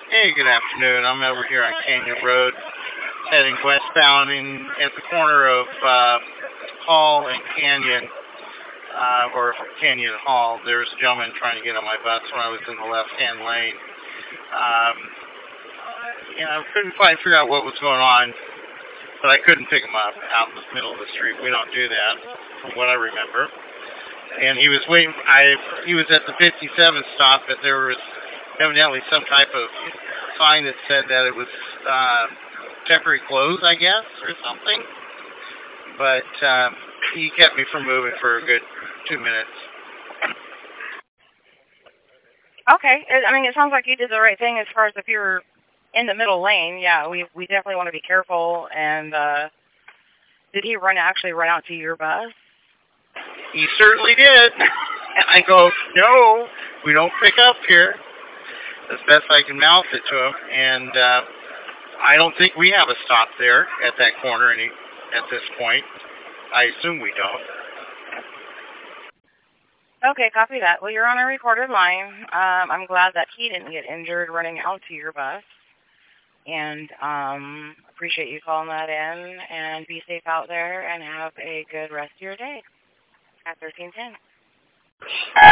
Hey, good afternoon. I'm over here on Canyon Road, heading westbound at the corner of Hall and Canyon, or Canyon Hall. There was a gentleman trying to get on my bus when I was in the left-hand lane. Um, I couldn't quite figure out what was going on, but I couldn't pick him up out in the middle of the street. We don't do that, from what I remember. And he was waiting. He was at the 57 stop, but there was evidently some type of sign that said that it was temporary closed, I guess, or something. But he kept me from moving for a good 2 minutes. Okay. I mean, it sounds like you did the right thing as far as if you're in the middle lane. Yeah, we definitely want to be careful. And did he actually run out to your bus? He certainly did. And I go, no, we don't pick up here. As best I can mouth it to him. And I don't think we have a stop there at that corner at this point. I assume we don't. Okay, copy that. Well, you're on a recorded line. I'm glad that he didn't get injured running out to your bus. And appreciate you calling that in. And be safe out there and have a good rest of your day at 1310.